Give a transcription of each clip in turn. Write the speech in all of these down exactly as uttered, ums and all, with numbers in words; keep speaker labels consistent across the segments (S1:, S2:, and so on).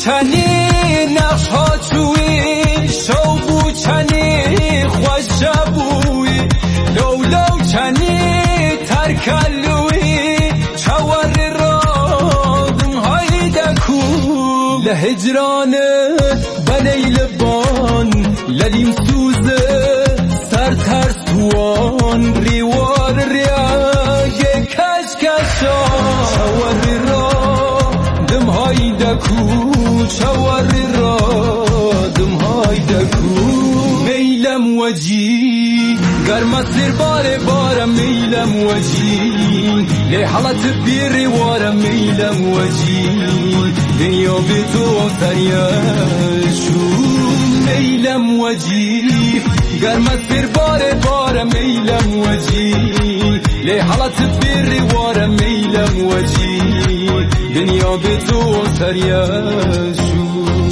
S1: چنی نقش ها چوی شو بو چنی خوش بوی لو لو چنی ترکلوی چوار را دم های دکو لهجران بلیل بان للیم سوزه سر ترسوان ریوار ریاگ کش کشان چوار را دم های دکو چوار را دم های دکو میلم وجی گرم سر بار بار میلم وجی لی حالت بیری وارم میلم وجی دنیا بی تو فریاشو میلم وجی گرم سر بار بار میلم وجی لی حالت بیری وارم میلم وجی دنیا بی تو فریاشو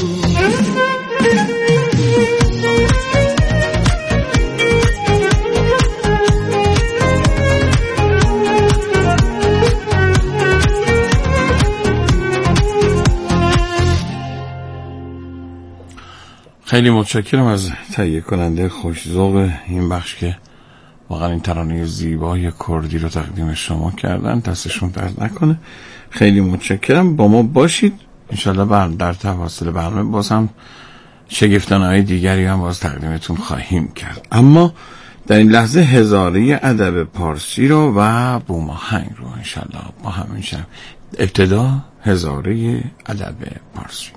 S2: خیلی متشکرم از تهیه کننده خوش‌ذوق این بخش که واقعا این ترانه زیبای کردی رو تقدیم شما کردن. دستشون درد نکنه. خیلی متشکرم. با ما باشید. انشالله بعد در تفاصیل برنامه باز هم شگفتانه‌های دیگری هم باز تقدیمتون خواهیم کرد. اما در این لحظه هزاره ادب پارسی رو و بوماهنگ رو انشالله با هم میشم. ابتدا هزاره ادب پارسی.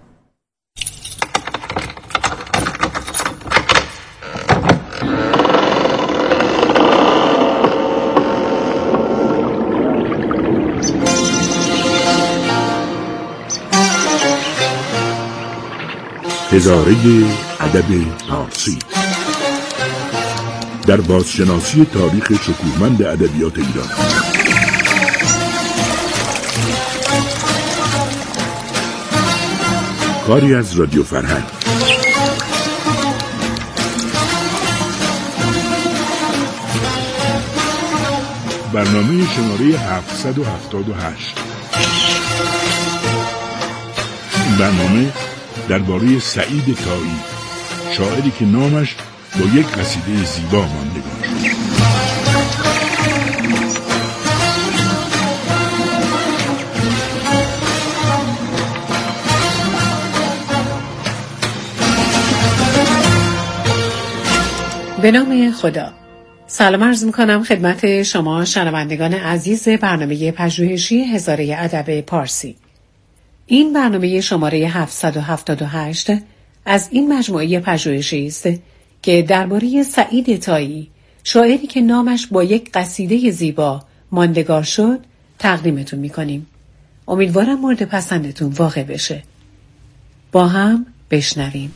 S3: هزاره ادب پارسی در بازشناسی تاریخ شکوهمند ادبیات ایران. کاری از رادیو فرهنگ. برنامه شماره هفتصد و هفتاد و هشت. این برنامه درباره سعید طایی، شاعری که نامش با یک قصیده زیبا ماندگار شد.
S4: به نام خدا. سلام عرض میکنم خدمت شما شنوندگان عزیز برنامه پژوهشی هزاره ادب پارسی. این برنامه شماره هفتصد و هفتاد و هشت از این مجموعه پژوهشی است که درباره سعید طایی، شاعری که نامش با یک قصیده زیبا ماندگار شد، تقدیمتون میکنیم. امیدوارم مورد پسندتون واقع بشه. با هم بشنویم.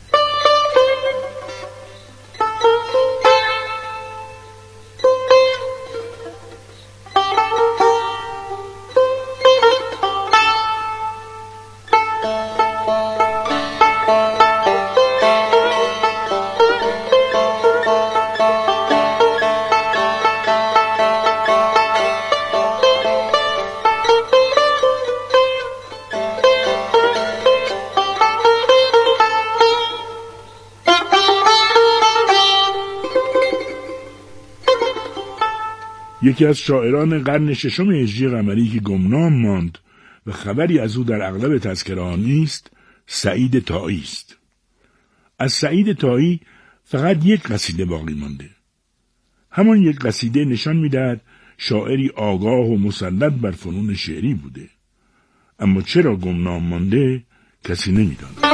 S3: یکی از شاعران قرن ششم هجری قمری که گمنام ماند و خبری از او در اغلب تذکره‌ها نیست، سعید طایی است. از سعید طایی فقط یک قصیده باقی مانده. همان یک قصیده نشان می‌دهد شاعری آگاه و مسلط بر فنون شعری بوده. اما چرا گمنام مانده کسی نمی‌داند.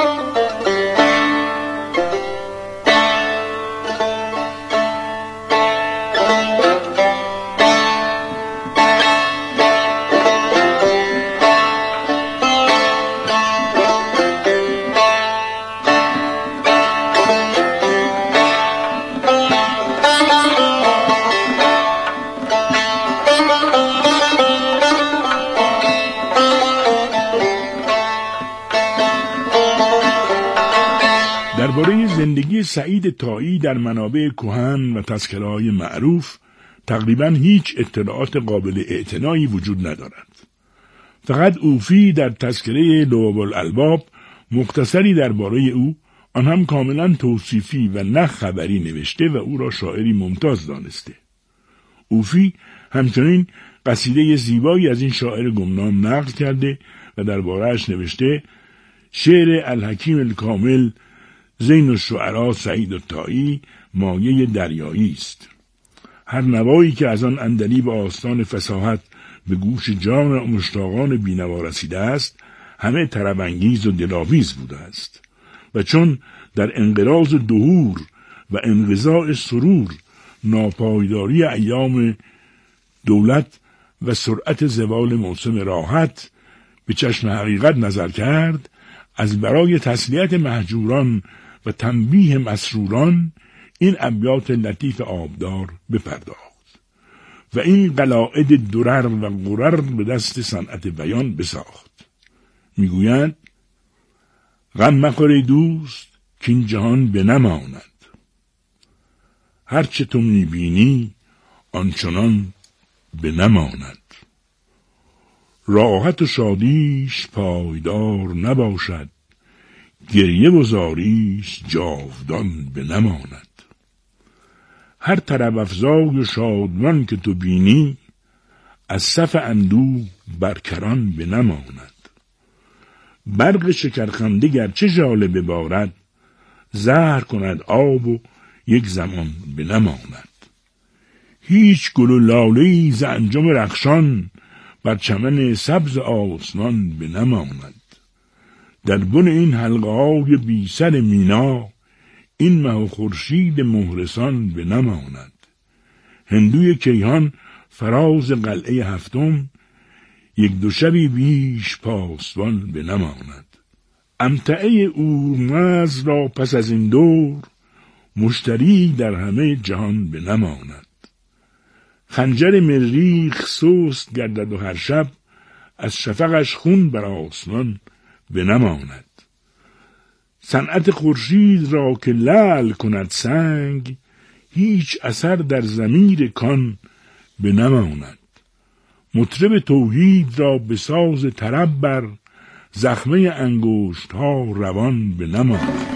S3: درباره زندگی سعید طایی در منابع کهن و تذکره‌های معروف تقریباً هیچ اطلاعات قابل اعتنایی وجود ندارد. فقط اوفی در تذکره لؤلؤ الالباب مختصری درباره او، آن هم کاملا توصیفی و نه خبری نوشته و او را شاعری ممتاز دانسته. اوفی همچنین قصیده زیبایی از این شاعر گمنام نقل کرده و درباره‌اش نوشته: شعر الحکیم الکامل زین الشعراء سعید الطایی مایه دریایی است. هر نوایی که از آن عندلیب آستان فصاحت به گوش جان مشتاقان بینوا رسیده است، همه طرب‌انگیز و دلاویز بوده است و چون در انقراض دهور و انقضاء سرور ناپایداری ایام دولت و سرعت زوال موسم راحت به چشم حقیقت نظر کرد، از برای تسلیت مهجوران و تنبیه مسروران این ابیات لطیف آبدار بپرداخت و این قلاعد درر و غرر به دست صنعت بیان بساخت. میگویند: غم مخور دوست که این جهان بنماند، هرچه تو میبینی آنچنان بنماند. راحت و شادیش پایدار نباشد، گریه و زاریش جاودان بنماند. هر طرب افزای و شادمان که تو بینی، از صف اندوه برکران بنماند. برق شکرخنده گرچه ژاله ببارد، زهر کند آب و یک زمان بنماند. هیچ گل و لاله‌ای ز انجم رخشان، بر چمن سبز آسمان بنماند. در بن این حلقه های بی سر مینا، این مه و خورشید مهرسان بنماند. هندوی کیهان فراز قلعه هفتم، یک دو شبی بیش پاسبان بنماند. امتعه اورمز را پس از این دور، مشتری در همه جهان بنماند. خنجر مریخ سست گردد و هر شب، از شفقش خون بر آسمان بنماند. صنعت خورشید را که لعل کند سنگ، هیچ اثر در ضمیر کان بنماند. مطرب توحید را به ساز طرب بر، زخمه انگشت ها روان بنماند.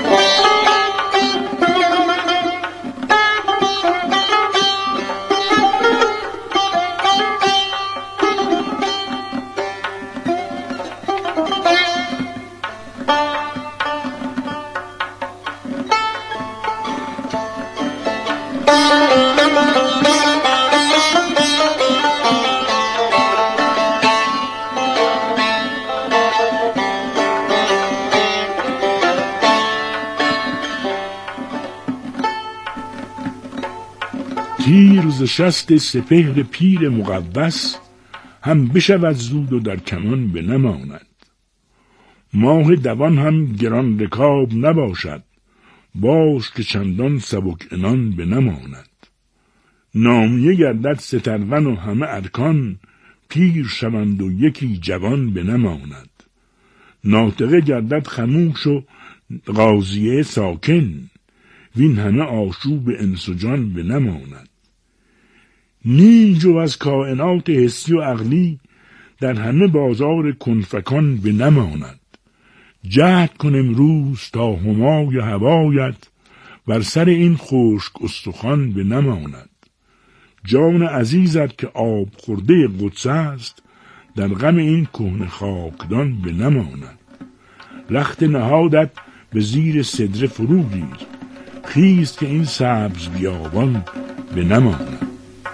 S3: تیر ز شست سپهر پیر مقوس، هم بشود زود و در کمان بنماند. ماه دوان هم گران رکاب نباشد، باش که چندان سبک عنان بنماند. نامیه گردد سترون و همه ارکان، پیر شوند و یکی جوان بنماند. ناطقه گردد خموش و قاضیه ساکن، وین همه آشوب انس و جان بنماند. نیم جو از کائنات حسی و عقلی، در همه بازار کنفکان بنماند. جهد کن امروز تا همای هوایت، بر سر این خشک استخوان بنماند. جان عزیزت که آب خورده قدس است، در غم این کهنه خاکدان بنماند. لخت نهادت به زیر سدره فرو گیر، خیز که این سبز بیابان بنماند.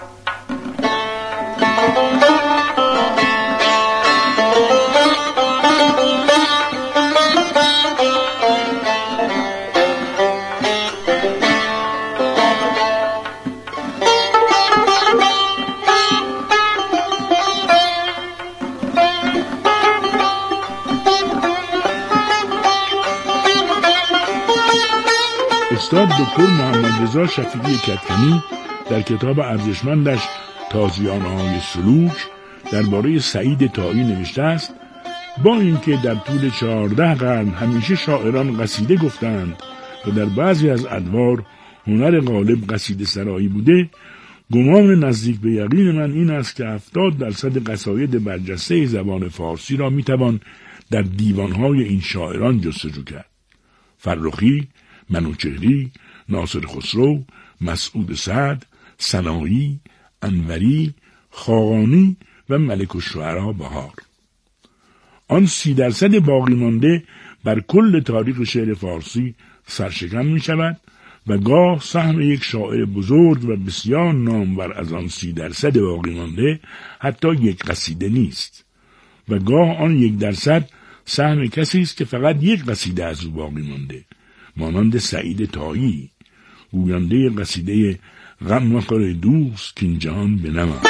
S3: استاد دکتر محمد رضا شفیعی کدکنی در کتاب ارزشمندش تازیانه‌های سلوک درباره سعید طایی نوشته است: با اینکه در طول چهارده قرن همیشه شاعران قصیده گفتند و در بعضی از ادوار هنر غالب قصیده سرایی بوده، گمان نزدیک به یقین من این است که هفتاد درصد قصاید برجسته زبان فارسی را میتوان در دیوانهای این شاعران جستجو کرد. فرخی، منوچهری، ناصر خسرو، مسعود سعد، سنایی، انوری، خاقانی و ملک الشعرا بهار. آن سی درصد باقی مانده بر کل تاریخ شعر فارسی سرشکن می شود و گاه سهم یک شاعر بزرگ و بسیار نامور از آن سی درصد باقی مانده حتی یک قصیده نیست و گاه آن یک درصد سهم کسی است که فقط یک قصیده از او باقی مانده، مانند سعید طایی، گوینده قصیده غم مخور دوست که این جهان بنما.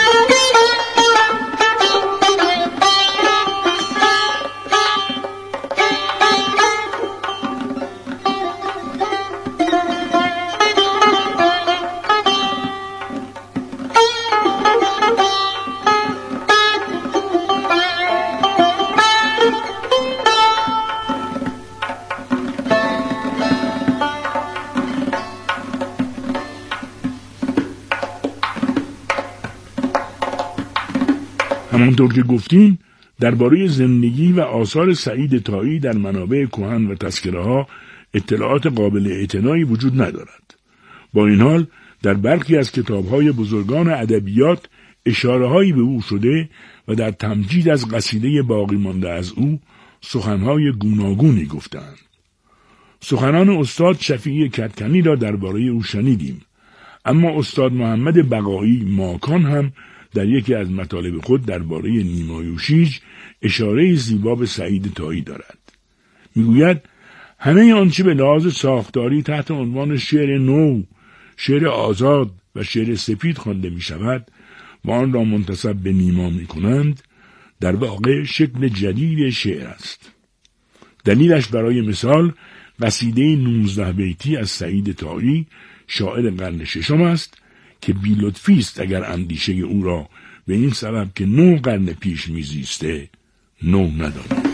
S3: همانطور که گفتیم درباره زندگی و آثار سعید طایی در منابع کهن و تذکره ها اطلاعات قابل اعتنایی وجود ندارد. با این حال در برخی از کتاب‌های بزرگان ادبیات اشاره‌هایی به او شده و در تمجید از قصیده باقی مانده از او سخن‌های گوناگونی گفتند. سخنان استاد شفیعی کدکنی را درباره او شنیدیم، اما استاد محمد بقایی ماکان هم در یکی از مطالب خود درباره نیمایوشیج اشاره زیبا به سعید طایی دارد. میگوید همه آنچه به لحاظ ساختاری تحت عنوان شعر نو، شعر آزاد و شعر سپید خوانده می شود و آن را منتسب به نیما می کنند، در واقع شکل جدید شعر است. دلیلش برای مثال قصیده نوزده بیتی از سعید طایی شاعر قرن ششم است که بی لطفی است اگر اندیشه او را به این سبب که نو قرن پیش میزیسته نو نداند.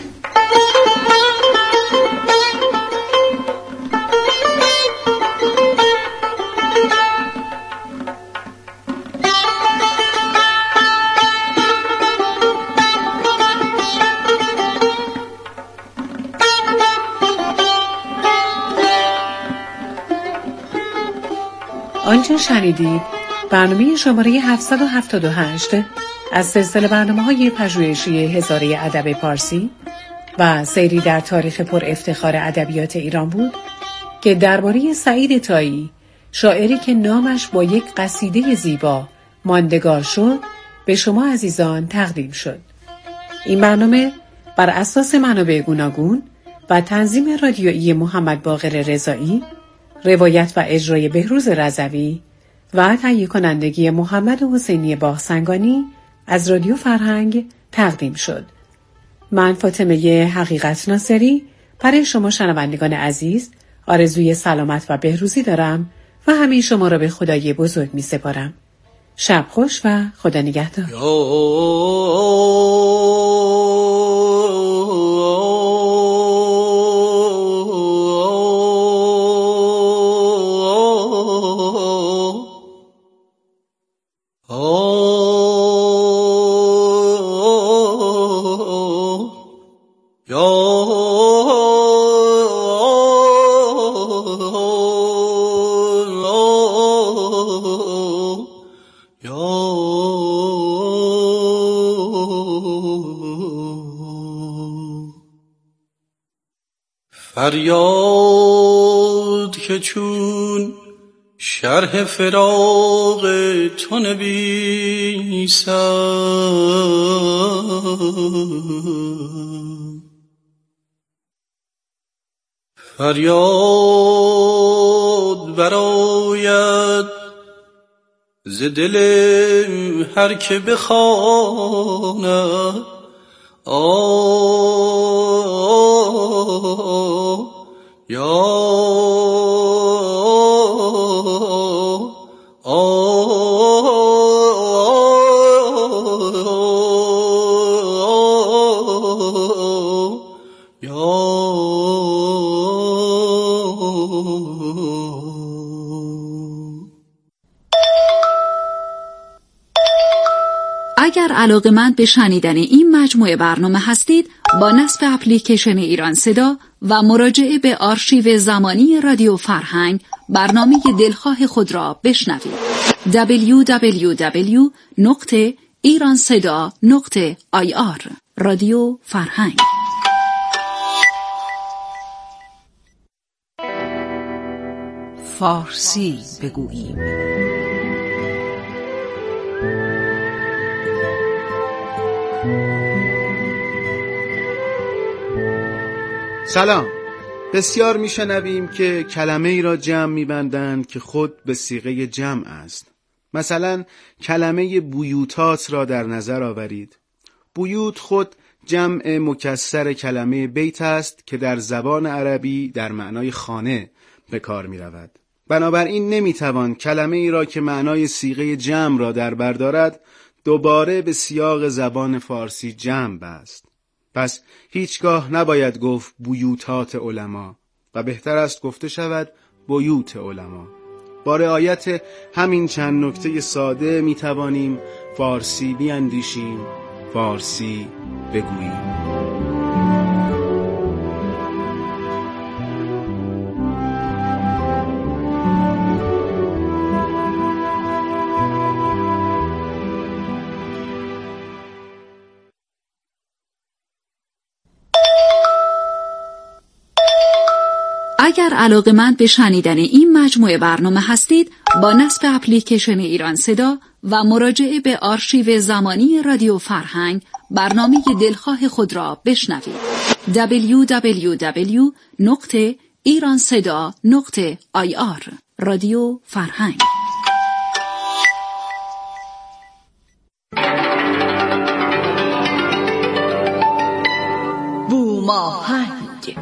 S4: آنچه شنیدید برنامه شماره هفتصد و هفتاد و هشت از سلسله برنامه‌های پژوهشی هزاره ادب پارسی و سیری در تاریخ پر افتخار ادبیات ایران بود که درباره سعید طایی، شاعری که نامش با یک قصیده زیبا ماندگار شد، به شما عزیزان تقدیم شد. این برنامه بر اساس منابع گوناگون و تنظیم رادیویی محمد باقر رضایی، روایت و اجرای بهروز رضوی و تهیه کنندگی محمد حسینی باغسنگانی از رادیو فرهنگ تقدیم شد. من فاطمه حقیقت ناصری برای شما شنوندگان عزیز آرزوی سلامت و بهروزی دارم و همه شما را به خدای بزرگ می سپارم. شب خوش و خدا نگهدار.
S5: فریاد که چون شرح فراق تو نویسم، فریاد براید ز دل هر که بخواند. آه یا
S6: اگر علاقه‌مند به شنیدن این مجموعه برنامه هستید، با نصب اپلیکیشن ایران صدا و مراجعه به آرشیو زمانی رادیو فرهنگ برنامه دلخواه خود را بشنوید. دبلیو دبلیو دبلیو نقطه ایران صدا نقطه آی آر رادیو فرهنگ.
S7: فارسی بگوییم.
S8: سلام. بسیار میشنویم که کلمه ای را جمع میبندند که خود به صیغه جمع است. مثلا کلمه بیوتات را در نظر آورید. بیوت خود جمع مکسر کلمه بیت است که در زبان عربی در معنای خانه به کار می رود. بنابراین نمیتوان کلمه ای را که معنای صیغه جمع را در بر دارد دوباره به سیاق زبان فارسی جمع بست. پس هیچگاه نباید گفت بیوتات علما و بهتر است گفته شود بیوت علما. با رعایت همین چند نکته ساده می توانیم فارسی بیاندیشیم، فارسی بگوییم.
S6: اگر علاقه‌مند به شنیدن این مجموعه برنامه هستید، با نصب اپلیکیشن ایران صدا و مراجعه به آرشیو زمانی رادیو فرهنگ برنامه دلخواه خود را بشنوید. دبلیو دبلیو دبلیو نقطه ایران صدا نقطه آی آر رادیو فرهنگ.
S7: بوماهنگ،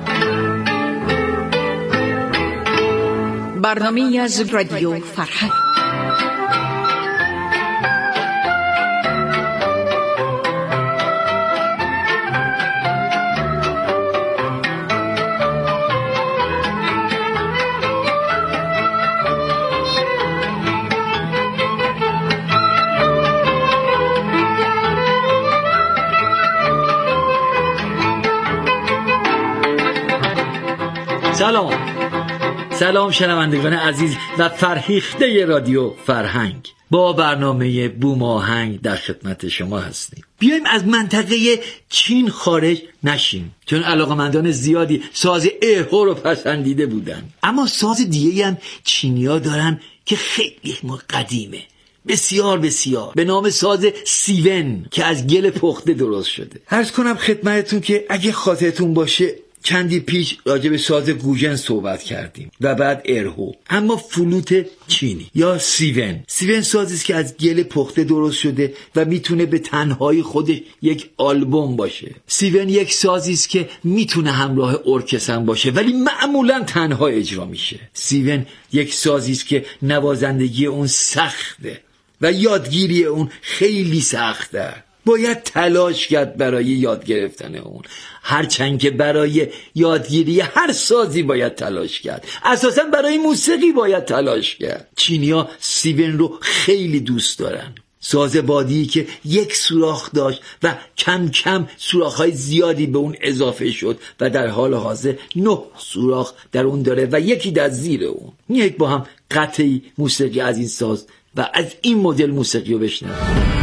S7: برنامه‌ای از رادیو فرهنگ.
S9: سلام سلام شنوندگان عزیز و فرهیخته رادیو فرهنگ، با برنامه بوماهنگ در خدمت شما هستیم. بیایم از منطقه چین خارج نشیم، چون علاقمندان زیادی ساز اهو رو پسندیده بودن. اما ساز دیگه هم چینی‌ها دارن که خیلی قدیمه، بسیار بسیار، به نام ساز سیون که از گل پخته درست شده. عرض کنم خدمتتون که اگه خاطرتون باشه چندی پیش راجع به ساز گوژن صحبت کردیم و بعد ارهو. اما فلوت چینی یا سیون سیون سازی است که از گل پخته درست شده و میتونه به تنهایی خودش یک آلبوم باشه. سیون یک سازی است که میتونه همراه ارکستر باشه ولی معمولا تنها اجرا میشه. سیون یک سازی است که نوازندگی اون سخته و یادگیری اون خیلی سخته. باید تلاش کرد برای یاد گرفتن اون، هرچند که برای یادگیری هر سازی باید تلاش کرد، اساسا برای موسیقی باید تلاش کرد. چینی‌ها سیون رو خیلی دوست دارن، ساز بادی که یک سوراخ داشت و کم کم سوراخ‌های زیادی به اون اضافه شد و در حال حاضر نه سوراخ در اون داره و یکی در زیر اون. میایید با هم قطعی موسیقی از این ساز و از این مدل موسیقی رو بشنویم.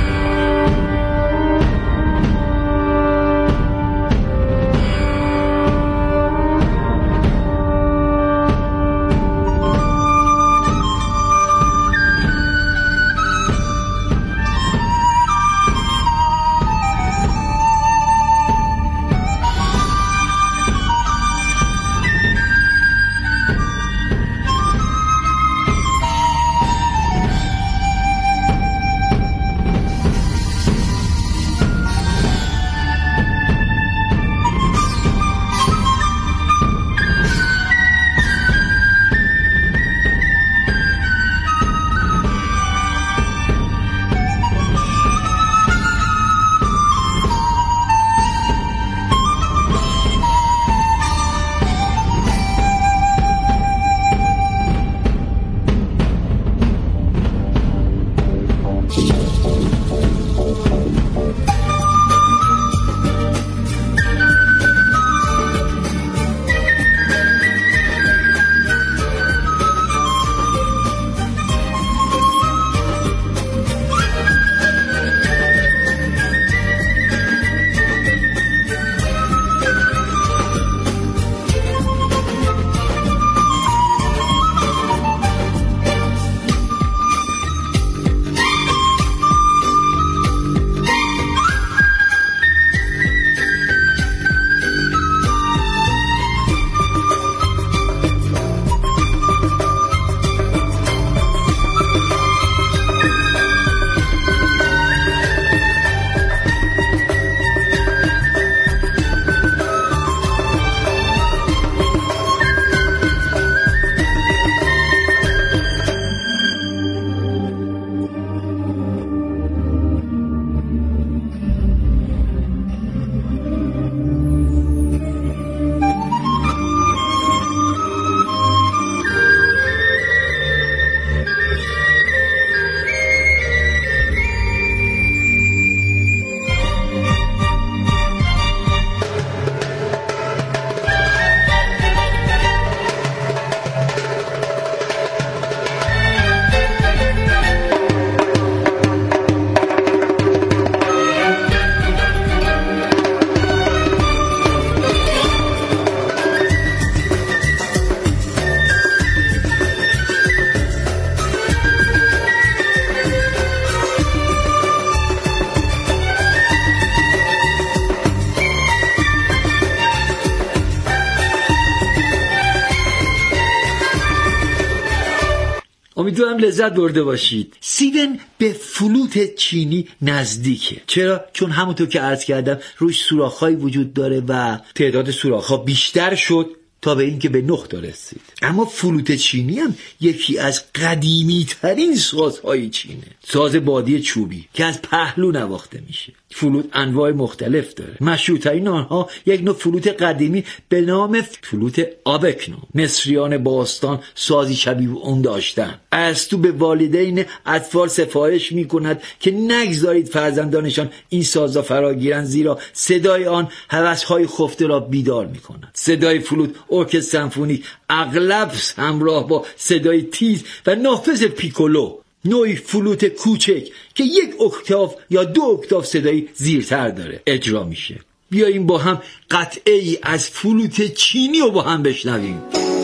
S9: امیدوارم لذت برده باشید. سیون به فلوت چینی نزدیکه. چرا؟ چون همونطور که عرض کردم روش سوراخ‌هایی وجود داره و تعداد سوراخ‌ها بیشتر شد تا به این که به نقطه رسید. اما فلوت چینی هم یکی از قدیمی ترین سازهای چینه. ساز بادی چوبی که از پهلو نواخته میشه. فلوت انواع مختلف داره. مشهورترین آنها یک نوع فلوت قدیمی به نام فلوت آبکنو. مصریان باستان سازی شبیه اون داشتن. ارسطو به والدین اطفال سفارش میکند که نگذارید فرزندانشان این سازا فراگیرند، زیرا صدای آن هوس‌های خفته را بیدار میکند. صدای فلوت ارکستر سمفونیک اغلب همراه با صدای تیز و نافذ پیکولو، نوعی فلوت کوچک که یک اکتاف یا دو اکتاف صدایی زیرتر داره، اجرا میشه. بیاییم با هم قطعه ای از فلوت چینی رو با هم بشنویم.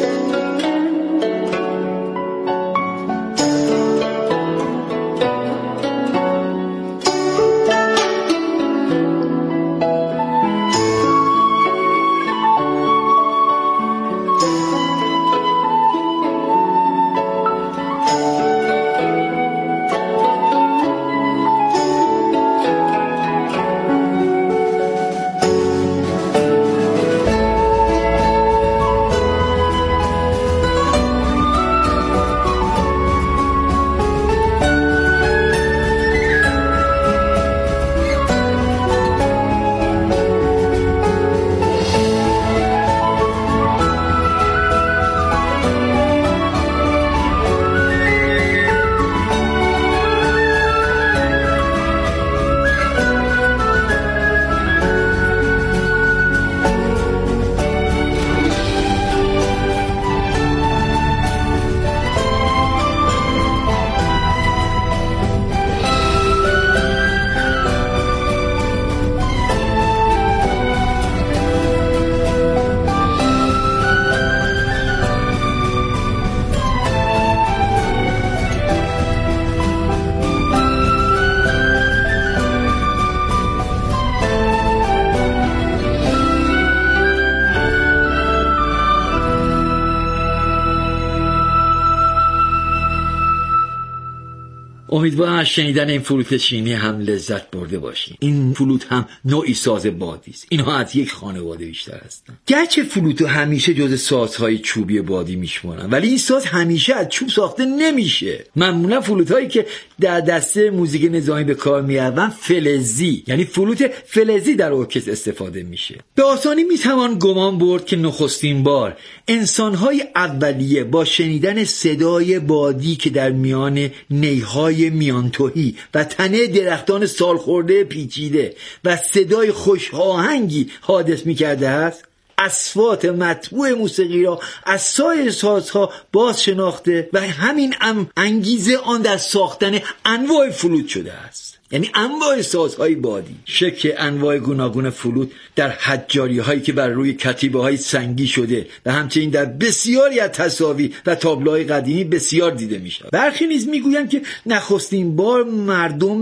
S9: امیدوارم از شنیدن این فلوت چینی هم لذت برده باشید. این فلوت هم نوعی ساز بادی است. اینها از یک خانواده بیشتر هستند. گرچه فلوت همیشه جز سازهای چوبی بادی میشمارن، ولی این ساز همیشه از چوب ساخته نمیشه. معمولا فلوت هایی که در دسته موزیک نظامی به کار میروند فلزی، یعنی فلوت فلزی در ارکستر استفاده میشه. به آسانی میتوان گمان برد که نخستین بار انسانهای اولیه با شنیدن صدای بادی که در میان نیهای میانتوهی و تنه درختان سالخورده پیچیده و صدای خوش آهنگی حادث میکرده است، اصوات مطبوع موسیقی را از سایر سازها باز شناخته و همین ام انگیزه آن در ساختن انواع فلوت شده است. یعنی انواع سازهای بادی. شکل انواع گوناگون فلوت در حجاری هایی که بر روی کتیبه های سنگی شده و همچنین در بسیاری از تصاویر و تابلوهای قدیمی بسیار دیده می شود. برخی نیز می گویند که نخستین بار مردم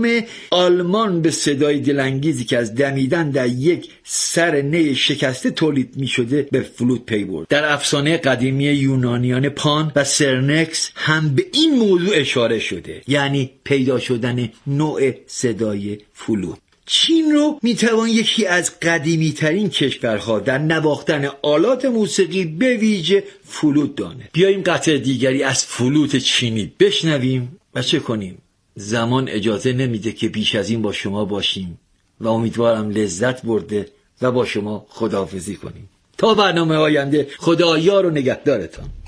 S9: آلمان به صدای دلانگیزی که از دمیدن در یک سر نی شکسته تولید می شده به فلوت پی برد. در افسانه قدیمی یونانیان پان و سرنکس هم به این موضوع اشاره شده، یعنی پیدا شدن نوع صدای فلوت. چین رو میتوان یکی از قدیمی ترین کشورها در نواختن آلات موسیقی به ویژه فلوت دانه. بیاییم قطعه دیگری از فلوت چینی بشنویم و چه کنیم؟ زمان اجازه نمیده که بیش از این با شما باشیم و امیدوارم لذت برده و با شما خداحافظی کنیم. تا برنامه آینده، خدا یار و نگهدارتان.